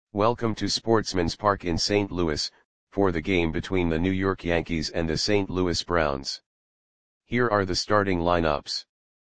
Welcome to Sportsman's Park in St. Louis, for the game between the New York Yankees and the St. Louis Browns. Here are the starting lineups.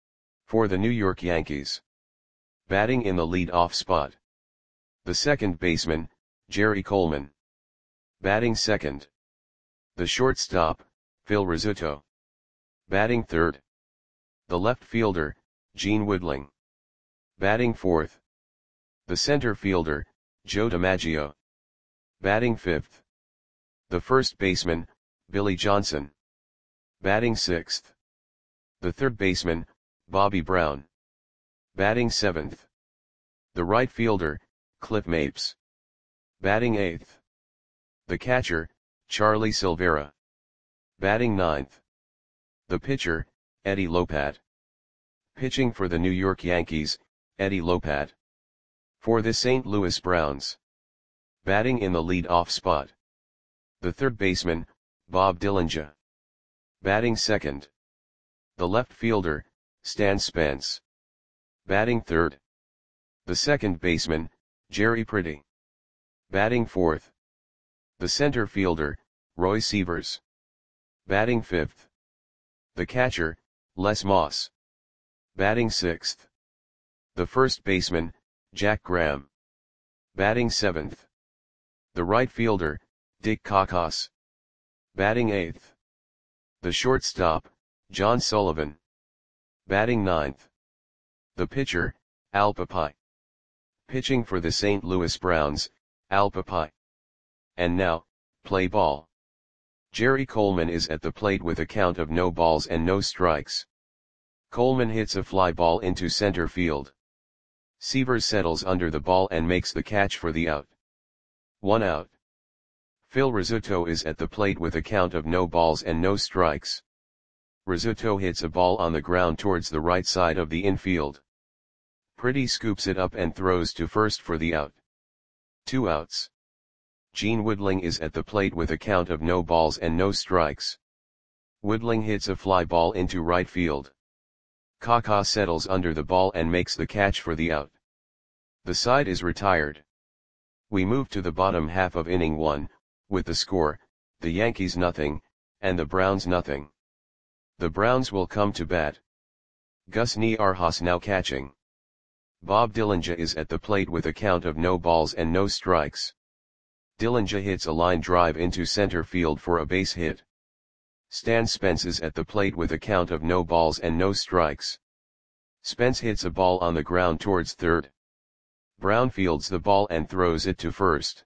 For the New York Yankees. Batting in the lead-off spot. The second baseman, Jerry Coleman. Batting second. The shortstop, Phil Rizzuto. Batting third. The left fielder, Gene Woodling. Batting fourth. The center fielder, Joe DiMaggio. Batting fifth. The first baseman, Billy Johnson. Batting sixth. The third baseman, Bobby Brown. Batting seventh. The right fielder, Cliff Mapes. Batting eighth. The catcher, Charlie Silvera. Batting ninth. The pitcher, Eddie Lopat. Pitching for the New York Yankees, Eddie Lopat. For the St. Louis Browns. Batting in the lead-off spot. The third baseman, Bob Dillinger. Batting second. The left fielder, Stan Spence. Batting third. The second baseman, Jerry Pretty. Batting fourth. The center fielder, Roy Sievers. Batting fifth. The catcher, Les Moss. Batting sixth. The first baseman, Jack Graham. Batting seventh. The right fielder, Dick Cocos. Batting eighth. The shortstop, John Sullivan. Batting ninth. The pitcher, Al Papai. Pitching for the St. Louis Browns, Al Papai. And now, play ball. Jerry Coleman is at the plate with a count of no balls and no strikes. Coleman hits a fly ball into center field. Sievers settles under the ball and makes the catch for the out. 1 out. Phil Rizzuto is at the plate with a count of no balls and no strikes. Rizzuto hits a ball on the ground towards the right side of the infield. Pretty scoops it up and throws to first for the out. 2 outs. Gene Woodling is at the plate with a count of no balls and no strikes. Woodling hits a fly ball into right field. Kaká settles under the ball and makes the catch for the out. The side is retired. We move to the bottom half of inning 1, with the score, the Yankees nothing, and the Browns nothing. The Browns will come to bat. Gus Niarhas now catching. Bob Dillinger is at the plate with a count of no balls and no strikes. Dillinger hits a line drive into center field for a base hit. Stan Spence is at the plate with a count of no balls and no strikes. Spence hits a ball on the ground towards third. Brown fields the ball and throws it to first.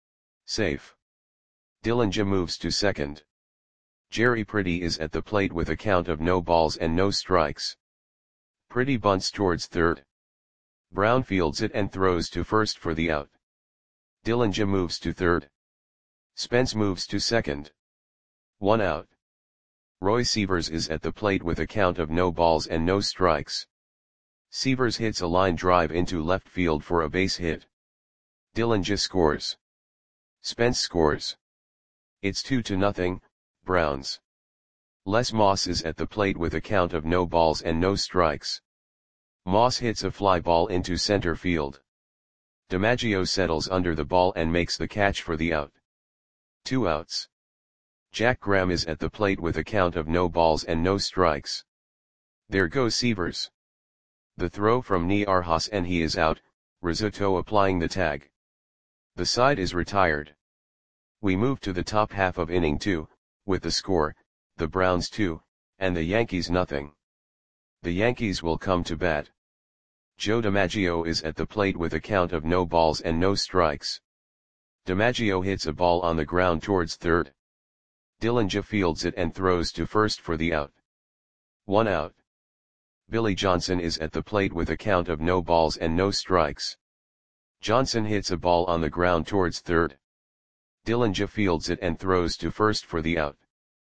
Safe. Dillinger moves to second. Jerry Pretty is at the plate with a count of no balls and no strikes. Pretty bunts towards third. Brown fields it and throws to first for the out. Dillinger moves to third. Spence moves to second. 1 out. Roy Sievers is at the plate with a count of no balls and no strikes. Sievers hits a line drive into left field for a base hit. Dillinger scores. Spence scores. It's 2-0, Browns. Les Moss is at the plate with a count of no balls and no strikes. Moss hits a fly ball into center field. DiMaggio settles under the ball and makes the catch for the out. 2 outs. Jack Graham is at the plate with a count of no balls and no strikes. There goes Sievers. The throw from Niarhas and he is out, Rizzuto applying the tag. The side is retired. We move to the top half of inning 2, with the score, the Browns 2, and the Yankees nothing. The Yankees will come to bat. Joe DiMaggio is at the plate with a count of no balls and no strikes. DiMaggio hits a ball on the ground towards third. Dillinger fields it and throws to first for the out. 1 out. Billy Johnson is at the plate with a count of no balls and no strikes. Johnson hits a ball on the ground towards third. Dillinger fields it and throws to first for the out.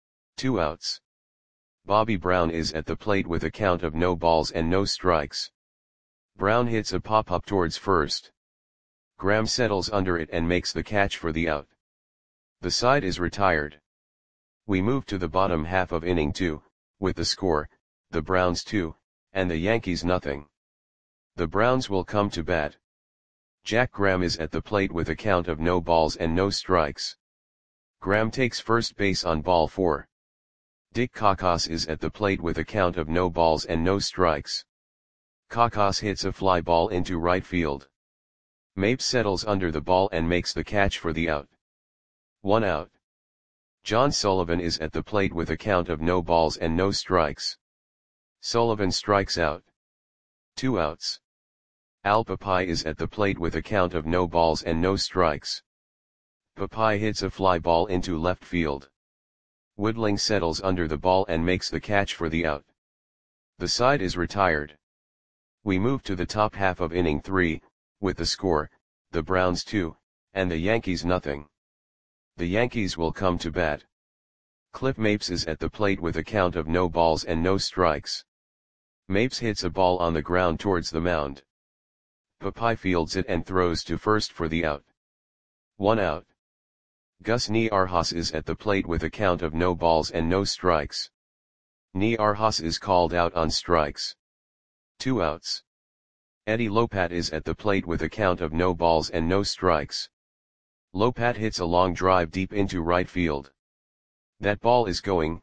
2 outs. Bobby Brown is at the plate with a count of no balls and no strikes. Brown hits a pop-up towards first. Graham settles under it and makes the catch for the out. The side is retired. We move to the bottom half of inning 2, with the score, the Browns 2, and the Yankees nothing. The Browns will come to bat. Jack Graham is at the plate with a count of no balls and no strikes. Graham takes first base on ball 4. Dick Kakos is at the plate with a count of no balls and no strikes. Kakos hits a fly ball into right field. Mapes settles under the ball and makes the catch for the out. 1 out. John Sullivan is at the plate with a count of no balls and no strikes. Sullivan strikes out. 2 outs. Al Papai is at the plate with a count of no balls and no strikes. Papai hits a fly ball into left field. Woodling settles under the ball and makes the catch for the out. The side is retired. We move to the top half of inning 3, with the score, the Browns 2, and the Yankees nothing. The Yankees will come to bat. Cliff Mapes is at the plate with a count of no balls and no strikes. Mapes hits a ball on the ground towards the mound. Papai fields it and throws to first for the out. 1 out. Gus Niarjas is at the plate with a count of no balls and no strikes. Niarjas is called out on strikes. 2 outs. Eddie Lopat is at the plate with a count of no balls and no strikes. Lopat hits a long drive deep into right field. That ball is gone.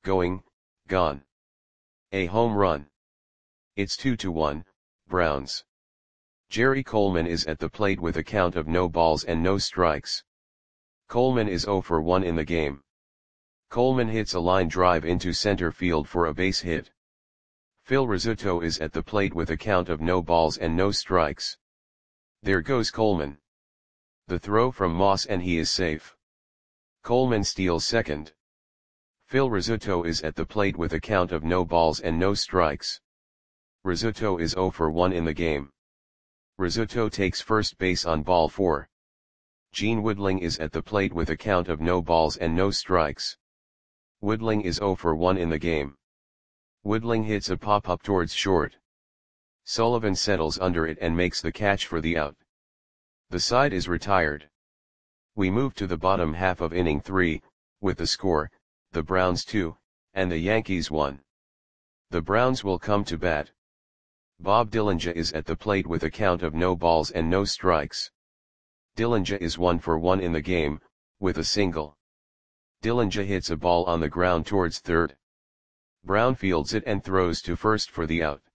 A home run. It's 2-1, Browns. Jerry Coleman is at the plate with a count of no balls and no strikes. Coleman is 0 for 1 in the game. Coleman hits a line drive into center field for a base hit. Phil Rizzuto is at the plate with a count of no balls and no strikes. There goes Coleman. The throw from Moss and he is safe. Coleman steals second. Phil Rizzuto is at the plate with a count of no balls and no strikes. Rizzuto is 0 for 1 in the game. Rizzuto takes first base on ball 4. Gene Woodling is at the plate with a count of no balls and no strikes. Woodling is 0 for 1 in the game. Woodling hits a pop-up towards short. Sullivan settles under it and makes the catch for the out. The side is retired. We move to the bottom half of inning 3, with the score, the Browns 2, and the Yankees 1. The Browns will come to bat. Bob Dillinger is at the plate with a count of no balls and no strikes. Dillinger is 1 for 1 in the game, with a single. Dillinger hits a ball on the ground towards third. Brown fields it and throws to first for the out.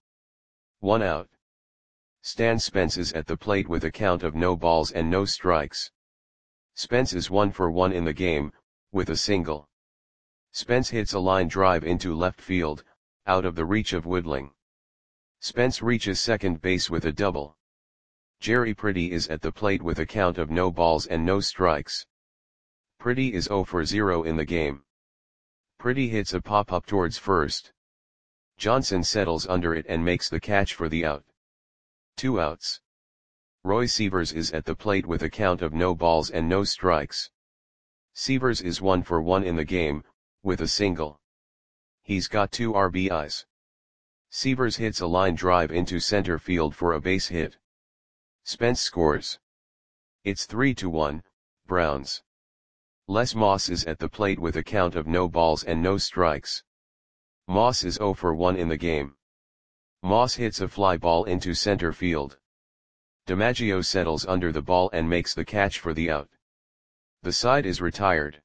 1 out. Stan Spence is at the plate with a count of no balls and no strikes. Spence is 1 for 1 in the game, with a single. Spence hits a line drive into left field, out of the reach of Woodling. Spence reaches second base with a double. Jerry Pretty is at the plate with a count of no balls and no strikes. Pretty is 0 for 0 in the game. Pretty hits a pop-up towards first. Johnson settles under it and makes the catch for the out. 2 outs. Roy Sievers is at the plate with a count of no balls and no strikes. Sievers is 1 for 1 in the game, with a single. He's got 2 RBIs. Sievers hits a line drive into center field for a base hit. Spence scores. It's 3-1, Browns. Les Moss is at the plate with a count of no balls and no strikes. Moss is 0 for 1 in the game. Moss hits a fly ball into center field. DiMaggio settles under the ball and makes the catch for the out. The side is retired.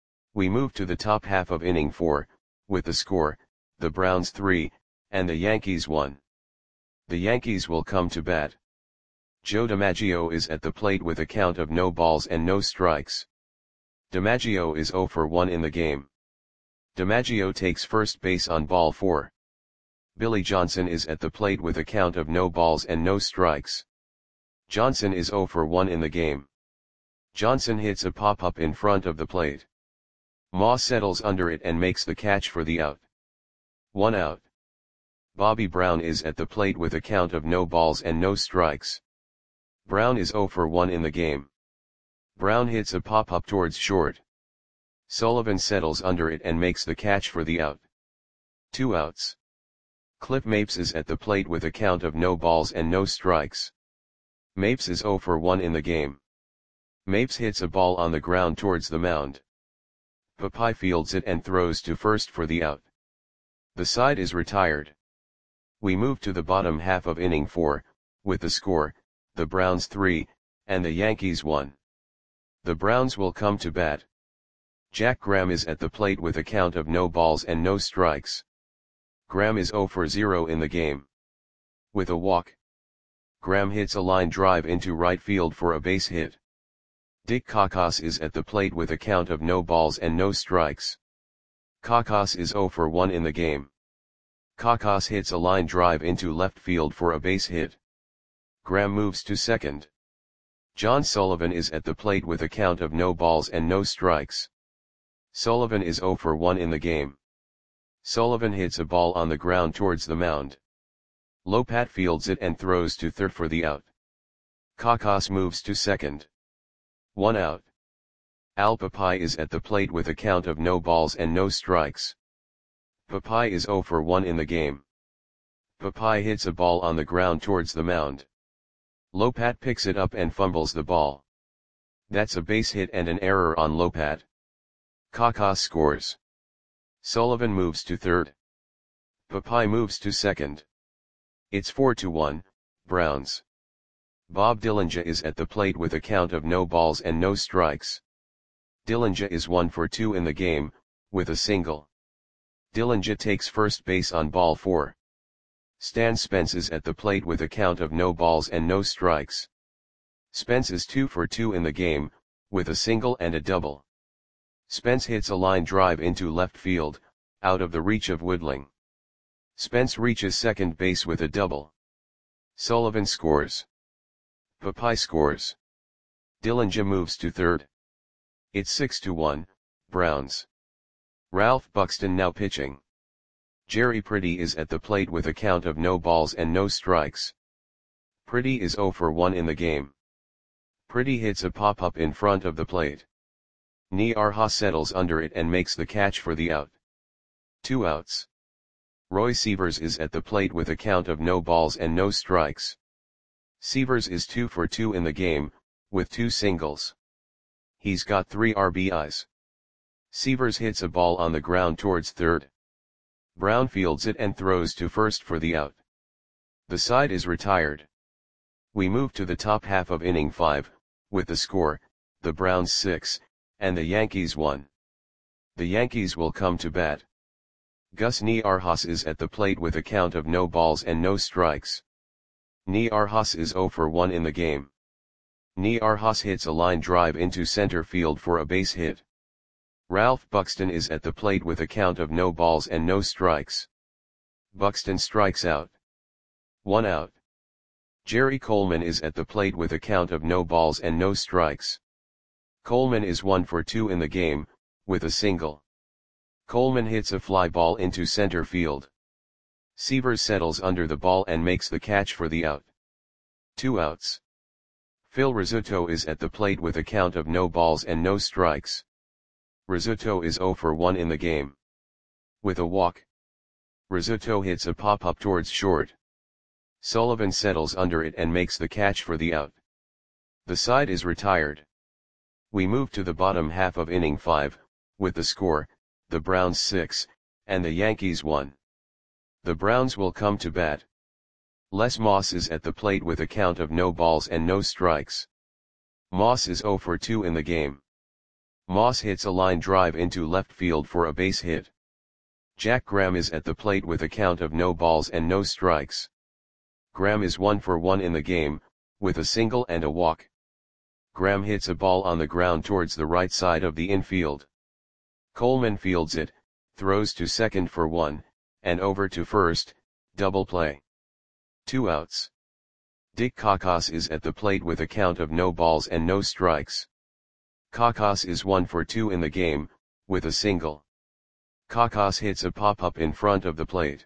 We move to the top half of inning 4, with the score, the Browns 3, and the Yankees 1. The Yankees will come to bat. Joe DiMaggio is at the plate with a count of no balls and no strikes. DiMaggio is 0 for 1 in the game. DiMaggio takes first base on ball 4. Billy Johnson is at the plate with a count of no balls and no strikes. Johnson is 0 for 1 in the game. Johnson hits a pop-up in front of the plate. Moss settles under it and makes the catch for the out. 1 out. Bobby Brown is at the plate with a count of no balls and no strikes. Brown is 0 for 1 in the game. Brown hits a pop-up towards short. Sullivan settles under it and makes the catch for the out. 2 outs. Cliff Mapes is at the plate with a count of no balls and no strikes. Mapes is 0 for 1 in the game. Mapes hits a ball on the ground towards the mound. Papai fields it and throws to first for the out. The side is retired. We move to the bottom half of inning 4, with the score, the Browns 3, and the Yankees 1. The Browns will come to bat. Jack Graham is at the plate with a count of no balls and no strikes. Graham is 0 for 0 in the game. With a walk, Graham hits a line drive into right field for a base hit. Dick Cocos is at the plate with a count of no balls and no strikes. Cocos is 0 for 1 in the game. Cocos hits a line drive into left field for a base hit. Graham moves to second. John Sullivan is at the plate with a count of no balls and no strikes. Sullivan is 0 for 1 in the game. Sullivan hits a ball on the ground towards the mound. Lopat fields it and throws to third for the out. Cocos moves to second. 1 out. Al Papai is at the plate with a count of no balls and no strikes. Papai is 0 for 1 in the game. Papai hits a ball on the ground towards the mound. Lopat picks it up and fumbles the ball. That's a base hit and an error on Lopat. Cocos scores. Sullivan moves to third. Papai moves to second. It's 4-1, Browns. Bob Dillinger is at the plate with a count of no balls and no strikes. Dillinger is 1 for 2 in the game, with a single. Dillinger takes first base on ball 4. Stan Spence is at the plate with a count of no balls and no strikes. Spence is 2 for 2 in the game, with a single and a double. Spence hits a line drive into left field, out of the reach of Woodling. Spence reaches second base with a double. Sullivan scores. Papai scores. Dillinger moves to third. It's 6-1, Browns. Ralph Buxton now pitching. Jerry Pretty is at the plate with a count of no balls and no strikes. Pretty is 0 for 1 in the game. Pretty hits a pop-up in front of the plate. Niarha settles under it and makes the catch for the out. 2 outs. Roy Sievers is at the plate with a count of no balls and no strikes. Sievers is 2 for 2 in the game, with 2 singles. He's got 3 RBIs. Sievers hits a ball on the ground towards third. Brown fields it and throws to first for the out. The side is retired. We move to the top half of inning 5, with the score, the Browns 6, and the Yankees 1. The Yankees will come to bat. Gus Niarhas is at the plate with a count of no balls and no strikes. Niarhas is 0 for 1 in the game. Niarhas hits a line drive into center field for a base hit. Ralph Buxton is at the plate with a count of no balls and no strikes. Buxton strikes out. 1 out. Jerry Coleman is at the plate with a count of no balls and no strikes. Coleman is 1 for 2 in the game, with a single. Coleman hits a fly ball into center field. Sievers settles under the ball and makes the catch for the out. 2 outs. Phil Rizzuto is at the plate with a count of no balls and no strikes. Rizzuto is 0 for 1 in the game. With a walk, Rizzuto hits a pop-up towards short. Sullivan settles under it and makes the catch for the out. The side is retired. We move to the bottom half of inning 5, with the score, the Browns 6, and the Yankees 1. The Browns will come to bat. Les Moss is at the plate with a count of no balls and no strikes. Moss is 0 for 2 in the game. Moss hits a line drive into left field for a base hit. Jack Graham is at the plate with a count of no balls and no strikes. Graham is 1 for 1 in the game, with a single and a walk. Graham hits a ball on the ground towards the right side of the infield. Coleman fields it, throws to second for 1, and over to first, double play. 2 outs. Dick Cocos is at the plate with a count of no balls and no strikes. Cocos is 1 for 2 in the game, with a single. Cocos hits a pop-up in front of the plate.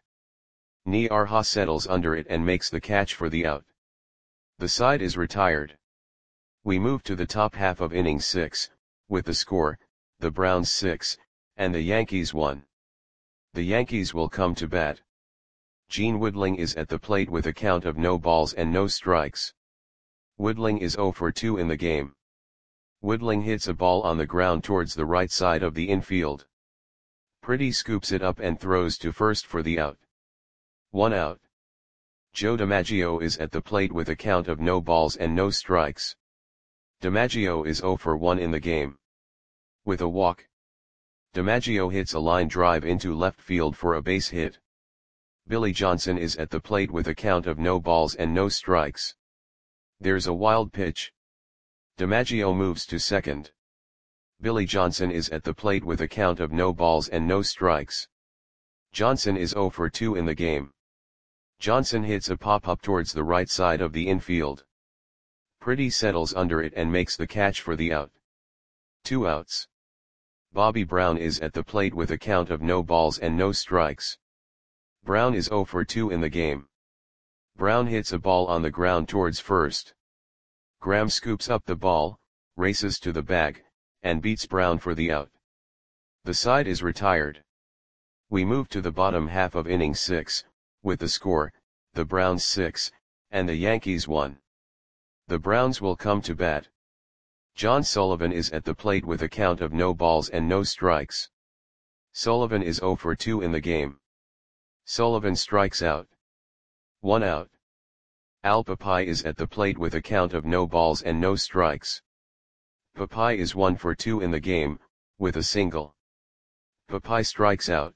Niarha settles under it and makes the catch for the out. The side is retired. We move to the top half of inning 6, with the score, the Browns 6, and the Yankees 1. The Yankees will come to bat. Gene Woodling is at the plate with a count of no balls and no strikes. Woodling is 0 for 2 in the game. Woodling hits a ball on the ground towards the right side of the infield. Pretty scoops it up and throws to first for the out. 1 out. Joe DiMaggio is at the plate with a count of no balls and no strikes. DiMaggio is 0 for 1 in the game. With a walk, DiMaggio hits a line drive into left field for a base hit. Billy Johnson is at the plate with a count of no balls and no strikes. There's a wild pitch. DiMaggio moves to second. Billy Johnson is at the plate with a count of no balls and no strikes. Johnson is 0 for 2 in the game. Johnson hits a pop-up towards the right side of the infield. Pretty settles under it and makes the catch for the out. 2 outs. Bobby Brown is at the plate with a count of no balls and no strikes. Brown is 0 for 2 in the game. Brown hits a ball on the ground towards first. Graham scoops up the ball, races to the bag, and beats Brown for the out. The side is retired. We move to the bottom half of inning 6, with the score, the Browns 6, and the Yankees 1. The Browns will come to bat. John Sullivan is at the plate with a count of no balls and no strikes. Sullivan is 0 for 2 in the game. Sullivan strikes out. 1 out. Al Papai is at the plate with a count of no balls and no strikes. Papai is 1 for 2 in the game, with a single. Papai strikes out.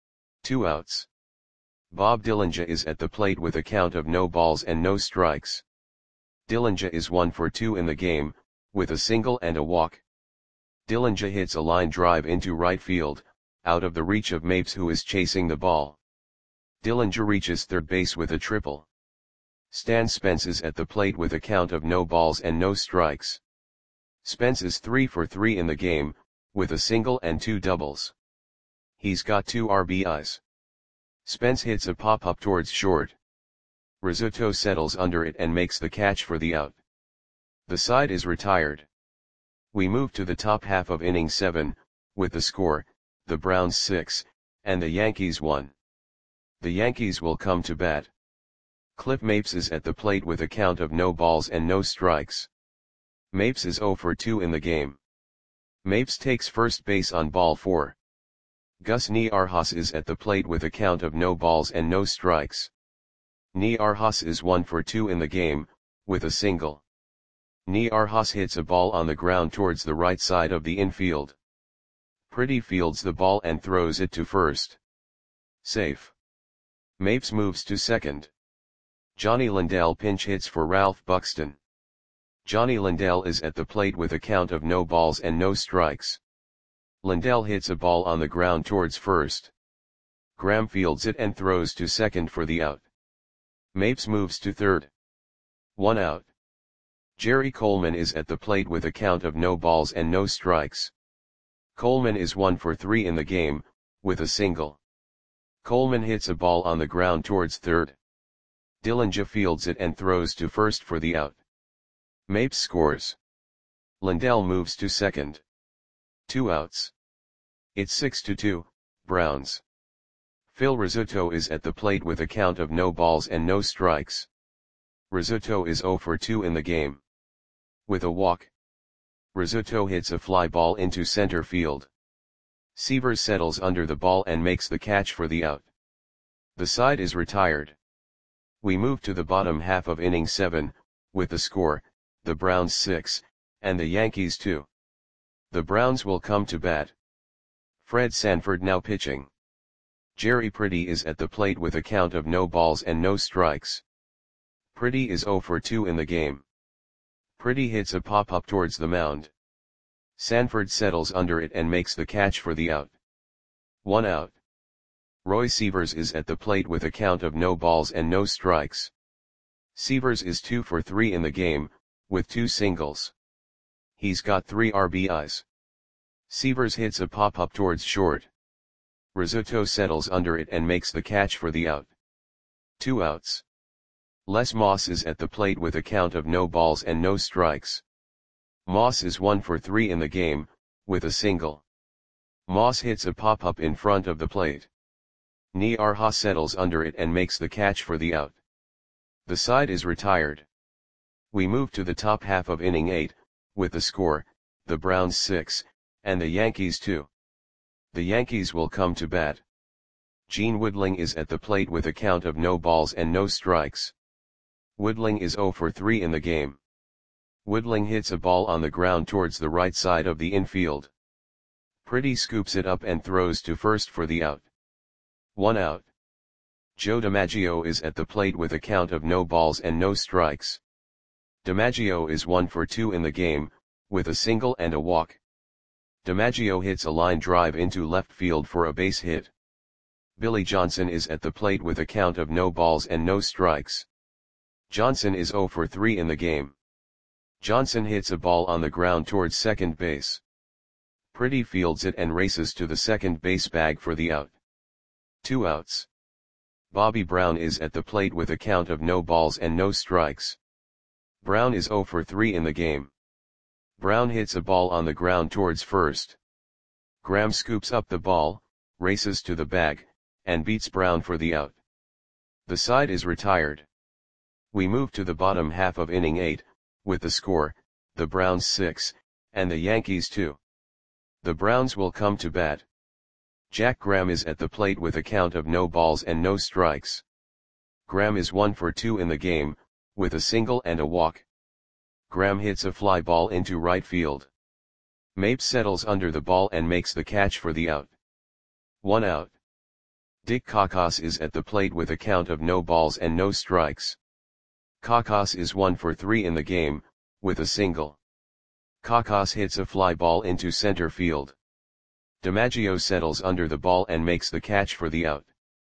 2 outs. Bob Dillinger is at the plate with a count of no balls and no strikes. Dillinger is 1 for 2 in the game, with a single and a walk. Dillinger hits a line drive into right field, out of the reach of Mapes, who is chasing the ball. Dillinger reaches third base with a triple. Stan Spence is at the plate with a count of no balls and no strikes. Spence is 3 for 3 in the game, with a single and 2 doubles. He's got 2 RBIs. Spence hits a pop-up towards short. Rizzuto settles under it and makes the catch for the out. The side is retired. We move to the top half of inning 7, with the score, the Browns 6, and the Yankees 1. The Yankees will come to bat. Cliff Mapes is at the plate with a count of no balls and no strikes. Mapes is 0 for 2 in the game. Mapes takes first base on ball 4. Gus Niarjas is at the plate with a count of no balls and no strikes. Niarjas is 1 for 2 in the game, with a single. Niarjas hits a ball on the ground towards the right side of the infield. Pretty fields the ball and throws it to first. Safe. Mapes moves to second. Johnny Lindell pinch hits for Ralph Buxton. Johnny Lindell is at the plate with a count of no balls and no strikes. Lindell hits a ball on the ground towards first. Graham fields it and throws to second for the out. Mapes moves to third. 1 out. Jerry Coleman is at the plate with a count of no balls and no strikes. Coleman is 1 for 3 in the game, with a single. Coleman hits a ball on the ground towards third. Dillinger fields it and throws to first for the out. Mapes scores. Lindell moves to second. 2 outs. It's 6-2, Browns. Phil Rizzuto is at the plate with a count of no balls and no strikes. Rizzuto is 0 for 2 in the game. With a walk, Rizzuto hits a fly ball into center field. Seavers settles under the ball and makes the catch for the out. The side is retired. We move to the bottom half of inning 7, with the score, the Browns 6, and the Yankees 2. The Browns will come to bat. Fred Sanford now pitching. Jerry Pretty is at the plate with a count of no balls and no strikes. Pretty is 0 for 2 in the game. Pretty hits a pop-up towards the mound. Sanford settles under it and makes the catch for the out. 1 out. Roy Seavers is at the plate with a count of no balls and no strikes. Seavers is 2 for 3 in the game, with 2 singles. He's got 3 RBIs. Seavers hits a pop-up towards short. Rizzuto settles under it and makes the catch for the out. 2 outs. Les Moss is at the plate with a count of no balls and no strikes. Moss is 1 for 3 in the game, with a single. Moss hits a pop-up in front of the plate. Niarjas settles under it and makes the catch for the out. The side is retired. We move to the top half of inning 8, with the score, the Browns 6, and the Yankees 2. The Yankees will come to bat. Gene Woodling is at the plate with a count of no balls and no strikes. Woodling is 0 for 3 in the game. Woodling hits a ball on the ground towards the right side of the infield. Pretty scoops it up and throws to first for the out. 1 out. Joe DiMaggio is at the plate with a count of no balls and no strikes. DiMaggio is 1 for 2 in the game, with a single and a walk. DiMaggio hits a line drive into left field for a base hit. Billy Johnson is at the plate with a count of no balls and no strikes. Johnson is 0 for 3 in the game. Johnson hits a ball on the ground towards second base. Pretty fields it and races to the second base bag for the out. 2 outs. Bobby Brown is at the plate with a count of no balls and no strikes. Brown is 0 for 3 in the game. Brown hits a ball on the ground towards first. Graham scoops up the ball, races to the bag, and beats Brown for the out. The side is retired. We move to the bottom half of inning 8, with the score, the Browns 6, and the Yankees 2. The Browns will come to bat. Jack Graham is at the plate with a count of no balls and no strikes. Graham is 1 for 2 in the game, with a single and a walk. Graham hits a fly ball into right field. Mapes settles under the ball and makes the catch for the out. 1 out. Dick Kakos is at the plate with a count of no balls and no strikes. Kakos is 1 for 3 in the game, with a single. Kakos hits a fly ball into center field. DiMaggio settles under the ball and makes the catch for the out.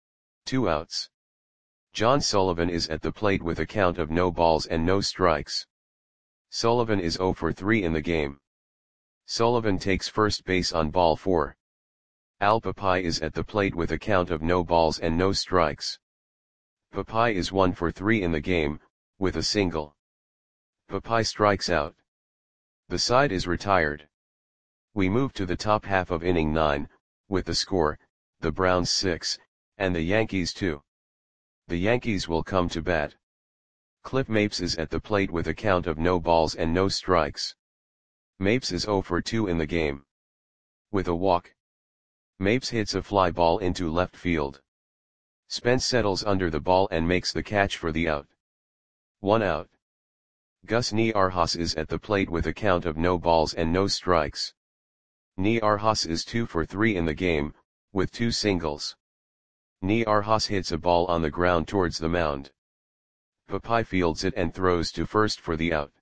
2 outs. John Sullivan is at the plate with a count of no balls and no strikes. Sullivan is 0 for 3 in the game. Sullivan takes first base on ball 4. Al Papai is at the plate with a count of no balls and no strikes. Papai is 1 for 3 in the game, with a single. Papai strikes out. The side is retired. We move to the top half of inning 9, with the score, the Browns 6, and the Yankees 2. The Yankees will come to bat. Cliff Mapes is at the plate with a count of no balls and no strikes. Mapes is 0 for 2 in the game. With a walk. Mapes hits a fly ball into left field. Spence settles under the ball and makes the catch for the out. 1 out. Gus Niarchos is at the plate with a count of no balls and no strikes. Niarchos is 2 for 3 in the game, with 2 singles. Niarchos hits a ball on the ground towards the mound. Papai fields it and throws to first for the out.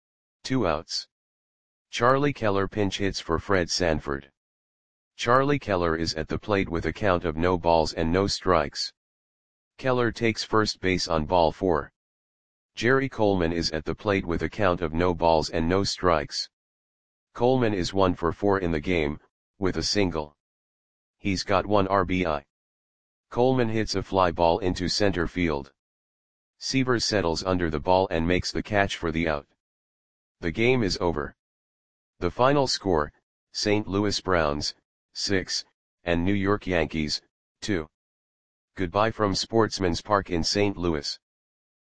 2 outs. Charlie Keller pinch hits for Fred Sanford. Charlie Keller is at the plate with a count of no balls and no strikes. Keller takes first base on ball 4. Jerry Coleman is at the plate with a count of no balls and no strikes. Coleman is 1 for 4 in the game, with a single. He's got 1 RBI. Coleman hits a fly ball into center field. Severs settles under the ball and makes the catch for the out. The game is over. The final score, St. Louis Browns, 6, and New York Yankees, 2. Goodbye from Sportsman's Park in St. Louis.